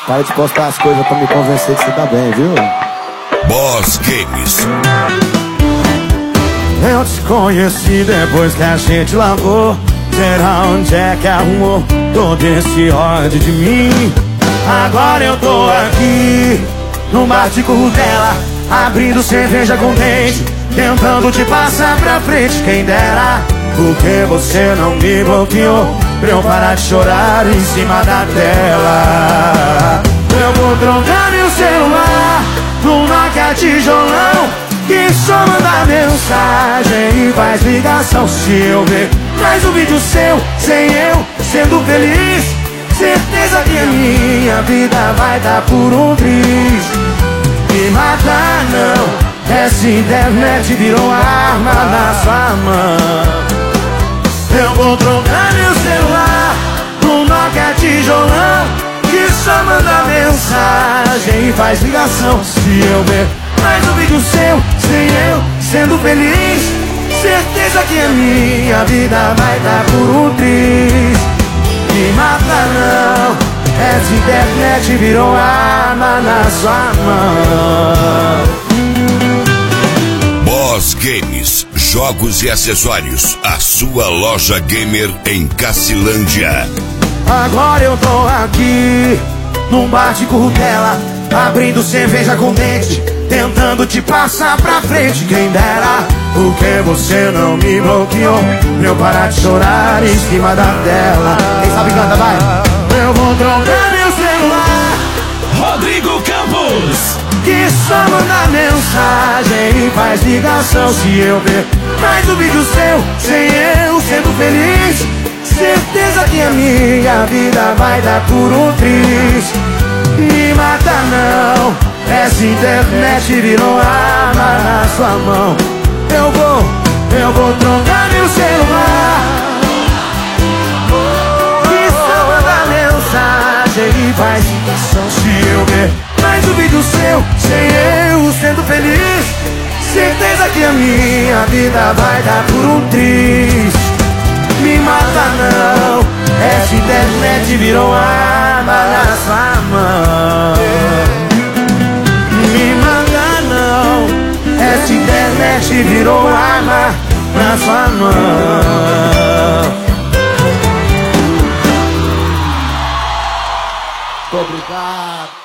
Para de postar as coisas pra me convencer que você tá bem, viu? Boss Games. Eu te conheci depois que a gente lavou. Será onde é que arrumou todo esse ódio de mim? Agora eu tô aqui no bar de Currutela, abrindo cerveja com dente, tentando te passar pra frente. Quem dera, porque você não me bloqueou pra eu parar de chorar em cima da tela. Eu vou trocar meu celular num Nokia tijolão, que só manda mensagem e faz ligação. Se eu ver mais um vídeo seu, sem eu sendo feliz, certeza que a minha vida vai dar por um triz. Me matar não, essa internet virou arma na sua mão. Eu vou trocar meu celular num Nokia tijolão, que só manda mensagem e faz ligação. Se eu ver mais um vídeo seu, sem eu sendo feliz, certeza que a minha vida vai dar por um triz. Me mata não, essa internet virou arma na sua mão. Boss Games, jogos e acessórios. A sua loja gamer em Cacilândia. Agora eu tô aqui num bar de Currutela, abrindo cerveja com dente, tentando te passar pra frente. Quem dera, porque você não me bloqueou pra eu parar de chorar em cima da tela. Quem sabe canta, vai. Eu vou trocar meu celular, Rodrigo Campos, que só manda mensagem e faz ligação. Se eu ver mais um vídeo seu, sem eu sendo feliz, certeza que a minha vida vai dar por um triz. Me mata não, essa internet virou arma na sua mão. Eu vou trocar meu celular, que só manda mensagem e faz ligação. Se eu ver mais um vídeo seu, sem eu sendo feliz, certeza que a minha vida vai dar por um triz. Me mata não, essa internet virou arma na sua mão. Me mata não, essa internet virou arma na sua mão. Muito obrigado.